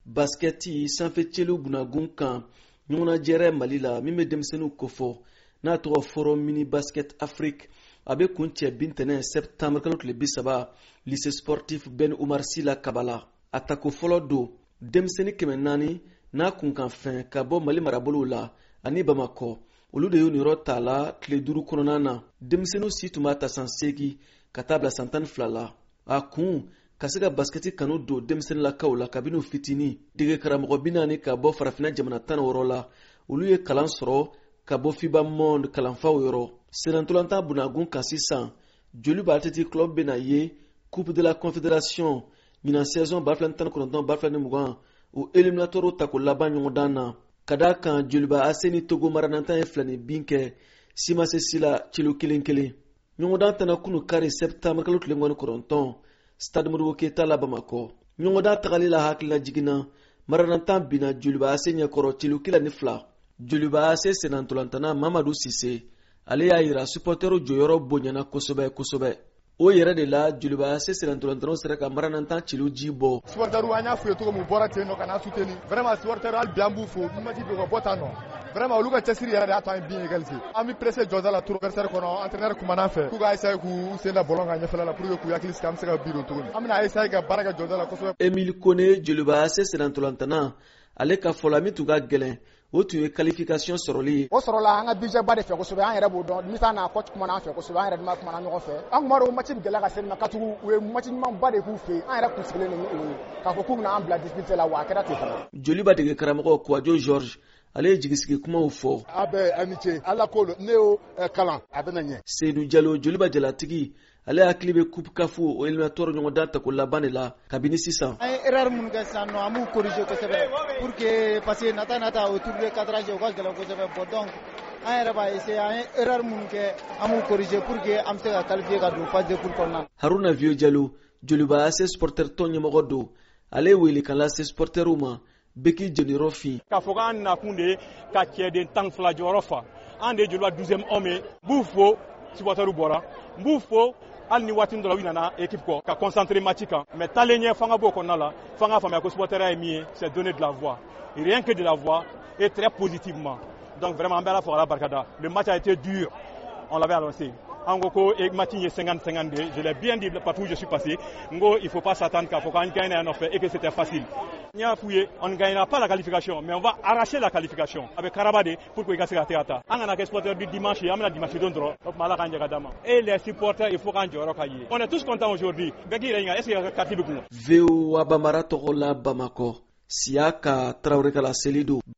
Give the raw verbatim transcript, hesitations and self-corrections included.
basketi sanfɛ celu bunagun kan ɲɔgɔnna jɛrɛ Mali la min bɛ denmisɛnninw kofɔ n'a tɔgɔ Forum Mini Basket Afrique a bɛ kun cɛ bintɛnɛn septembre kalo tile bisaba lycée sportif Ben Umar Sy la Kabala. A tako fɔlɔ don denmisɛnnin kɛmɛ naani n'a kunkan fɛn ka bɔ Mali marabolow la ani Bamakɔ olu de y'u niyɔrɔ t'a la tile duuru kɔnɔna na. Denmisɛnninw si tun b'a ta san seegin ka taa bila san tan ni fila la. A kun ka se ka basketi kanu don denmisɛnninlakaw la kabini u fitini. Dege karamɔgɔ bi naani ka bɔ farafinna jamana tan ni wɔɔrɔ la olu ye kalan sɔrɔ ka bɔ FIBA Monde kalanfaw yɔrɔ. Senantolantan bunagun kan sisan joli b'a Athletic Club bɛna ye Coupe de la Confédération ɲinan saison ba fila ni tan ni kɔnɔntɔn ba fila ni mugan o éliminatoire tako laban ɲɔgɔndan na. Ka d'a kan joliba A C ni Togo maranantan ye fila ni bin kɛ Simasesi la cilo kelen kelen. Ɲɔgɔndan tɛna kunu kari septembre kalo tile mugan ni kɔnɔntɔn Stade Modibo Keita la Bamakɔ. Ɲɔgɔndan tagali la hakilila jiginna maranantan bina joliba A C ɲɛkɔrɔ cilo kelen ni fila. Joliba A C senantolantana Mamadou Sise ale y'a yira supporteru jɔyɔrɔ bonyana kosɛbɛ kosɛbɛ. O yɛrɛ de la joliba A C senantolantanaw sera ka maranantan cilo ji bɔ. Supporteru an y'a f'u ye cogo min bɔra ten nɔ ka na soutenir. Vraiment supporteru hali bi an b'u fo match bɛ ka bɔ tan nɔ. Vraiment olu ka cɛsiri yɛrɛ de y'a to an ye bin égaliser. An bɛ pressé Jɔnza la tour adversaire kɔnɔ entraîneur kumana fɛ k'u ka essayer k'u sen da ballon kan ɲɛfɛla la pour que k'u hakili sigi an bɛ se ka bi don tuguni. An bɛna essayer ka baara kɛ Jɔnza la kosɛbɛ. Emile Kone joliba A C senantolantana ale ka fɔla min tun ka gɛlɛn o tun ye qualification sɔrɔli ye. O sɔrɔla an ka budget ba de fɛ kosɛbɛ an yɛrɛ b'o dɔn misa n'a coach kumana an fɛ kosɛbɛ an yɛrɛ dama kumana ɲɔgɔn fɛ. An kun b'a dɔn match bɛ gɛlɛya ka se nin ma ka tugu u ye match ɲuman ba de k'u fɛ an yɛrɛ kun sigilen don o ye k'a fɔ k'u bɛna an bila difficulté la wa a kɛra ten fana. Joliba dege karamɔgɔ Kouadio Georges ale ye jigisigi kumaw fɔ. A bɛ amitié ala ko ne y'o kalan a bɛna ɲɛ. Seydou Diallo joliba jalatigi ale hakili bɛ coupe kafu o éliminatoire ɲɔgɔndan tako laban de la kabini sisan. An ye erreur minnu kɛ sisan nɔ an b'u corriger kosɛbɛ pour que parce que nata nata autour de cadrage o ka gɛlɛn kosɛbɛ bon donc an yɛrɛ b'a essayer an ye erreur minnu kɛ an b'u corriger pour que an bɛ se ka qualifier ka don phase de poule kɔnɔna na. Haruna Vieux Diallo joliba A C supporter tɔn ɲɛmɔgɔ don ale wele kan lase supporteru ma beki jeniyɔrɔ fin. K'a fɔ k'an nakun de ye ka cɛden tan fila jɔyɔrɔ fa an de ye joliba douzième homme ye n b'u fo supporteru bɔra n b'u fo hali ni waati dɔ la u nana équipe kɔ ka concentrer match kan mais taalen ɲɛ fanga b'o kɔnɔna la fanga faamuya ko supporter ye min ye c'est donner de la voix rien que de la voix et très positivement donc vraiment an bɛ ala fo ala barikada le match a été dur on l'avait annoncé an ko ko match ye cinquante cinquante deux je l'ai bien dit partout où je suis passé ngo il faut pas s'attendre k'a fɔ k'an gagne yan nɔfɛ et que c'était facile n y'a f'u ye on ne gagnera pas la qualification mais on va arracher la qualification avec karaba de pour que i ka se ka se ka taa an kana kɛ supporter du dimanche an bɛna dimanche don dɔrɔn o tuma ala k'an jɛ ka d'a ma et les supporters il faut k'an jɔyɔrɔ ka ye on est tous contents aujourd'hui bɛɛ k'i yɛrɛ ɲininka est ce que carte bɛ kun. V O A Bamara tɔgɔ la Bamakɔ Siaka Traoré Kala Selido.